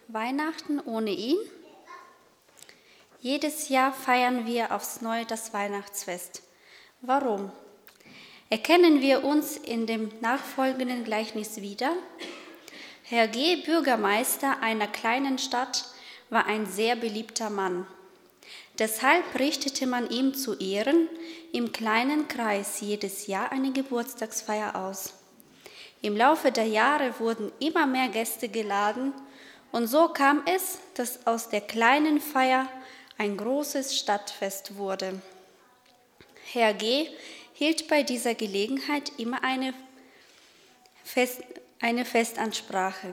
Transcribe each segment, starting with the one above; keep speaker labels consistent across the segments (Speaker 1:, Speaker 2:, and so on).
Speaker 1: Weihnachten ohne ihn? Jedes Jahr feiern wir aufs Neue das Weihnachtsfest. Warum? Erkennen wir uns in dem nachfolgenden Gleichnis wieder? Herr G., Bürgermeister einer kleinen Stadt, war ein sehr beliebter Mann. Deshalb richtete man ihm zu Ehren im kleinen Kreis jedes Jahr eine Geburtstagsfeier aus. Im Laufe der Jahre wurden immer mehr Gäste geladen und so kam es, dass aus der kleinen Feier ein großes Stadtfest wurde. Herr G. hielt bei dieser Gelegenheit immer eine Festansprache.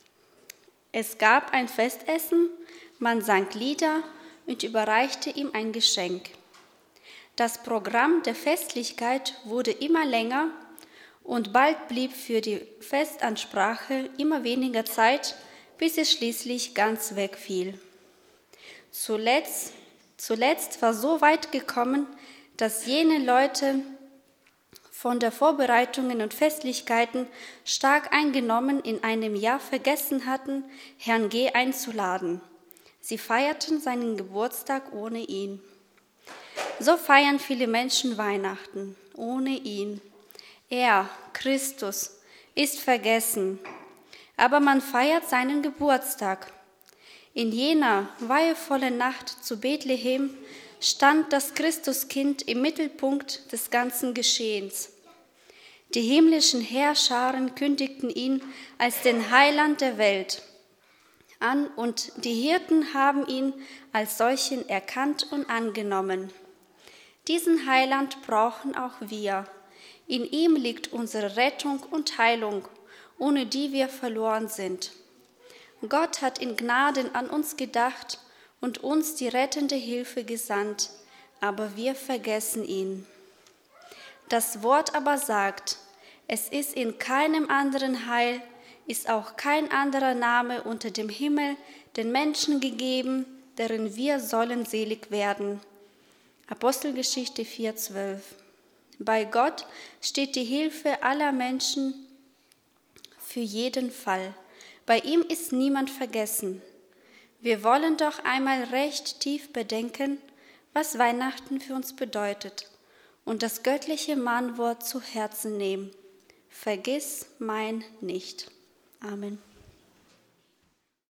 Speaker 1: Es gab ein Festessen, man sang Lieder und überreichte ihm ein Geschenk. Das Programm der Festlichkeit wurde immer länger und bald blieb für die Festansprache immer weniger Zeit, bis es schließlich ganz wegfiel. Zuletzt war so weit gekommen, dass jene Leute von der Vorbereitungen und Festlichkeiten stark eingenommen in einem Jahr vergessen hatten, Herrn G. einzuladen. Sie feierten seinen Geburtstag ohne ihn. So feiern viele Menschen Weihnachten ohne ihn. Er, Christus, ist vergessen, aber man feiert seinen Geburtstag. In jener weihevollen Nacht zu Bethlehem stand das Christuskind im Mittelpunkt des ganzen Geschehens. Die himmlischen Heerscharen kündigten ihn als den Heiland der Welt an und die Hirten haben ihn als solchen erkannt und angenommen. Diesen Heiland brauchen auch wir. In ihm liegt unsere Rettung und Heilung, ohne die wir verloren sind. Gott hat in Gnaden an uns gedacht und uns die rettende Hilfe gesandt, aber wir vergessen ihn. Das Wort aber sagt, es ist in keinem anderen Heil, ist auch kein anderer Name unter dem Himmel den Menschen gegeben, darin wir sollen selig werden. Apostelgeschichte 4,12. Bei Gott steht die Hilfe aller Menschen für jeden Fall. Bei ihm ist niemand vergessen. Wir wollen doch einmal recht tief bedenken, was Weihnachten für uns bedeutet und das göttliche Mahnwort zu Herzen nehmen. Vergiss mein nicht. Amen.